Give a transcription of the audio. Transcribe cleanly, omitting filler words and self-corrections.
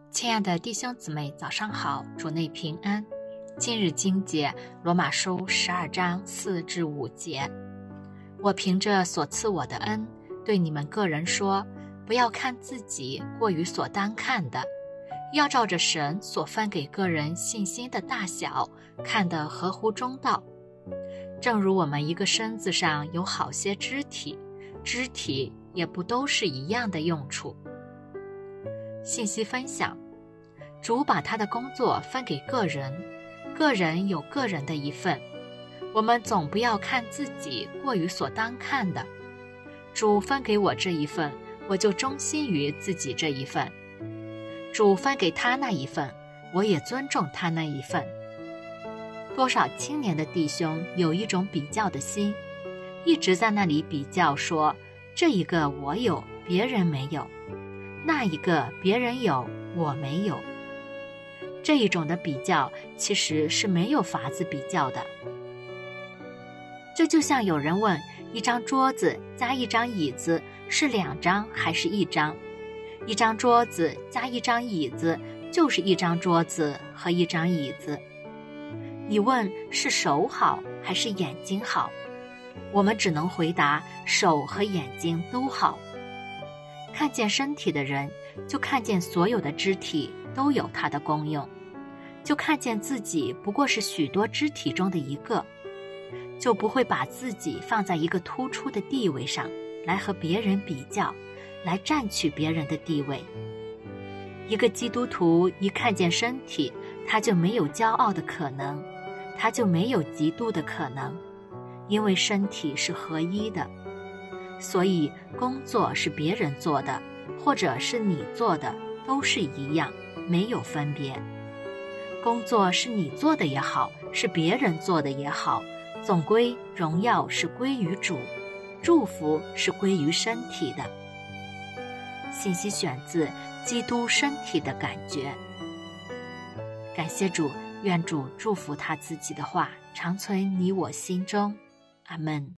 亲爱的弟兄姊妹，早上好，主内平安。今日经节罗马书12章4至5节。我凭着所赐我的恩，对你们个人说，不要看自己过于所当看的，要照着神所分给个人信心的大小，看得合乎中道。正如我们一个身子上有好些肢体，肢体也不都是一样的用处。信息分享：主把他的工作分给个人，个人有个人的一份。我们总不要看自己过于所当看的。主分给我这一份，我就忠心于自己这一份。主分给他那一份，我也尊重他那一份。多少青年的弟兄有一种比较的心，一直在那里比较说，这一个我有，别人没有；那一个别人有，我没有。这一种的比较其实是没有法子比较的。这就像有人问，一张桌子加一张椅子是2张还是1张？一张桌子加一张椅子就是一张桌子和一张椅子。你问是手好还是眼睛好？我们只能回答手和眼睛都好。看见身体的人，就看见所有的肢体都有它的功用，就看见自己不过是许多肢体中的一个，就不会把自己放在一个突出的地位上，来和别人比较，来占据别人的地位。一个基督徒一看见身体，他就没有骄傲的可能，他就没有嫉妒的可能，因为身体是合一的。所以工作是别人做的，或者是你做的，都是一样，没有分别。工作是你做的也好，是别人做的也好，总归荣耀是归于主，祝福是归于身体的。信息选自《基督身体的感觉》。感谢主，愿主祝福他自己的话常存你我心中。阿们。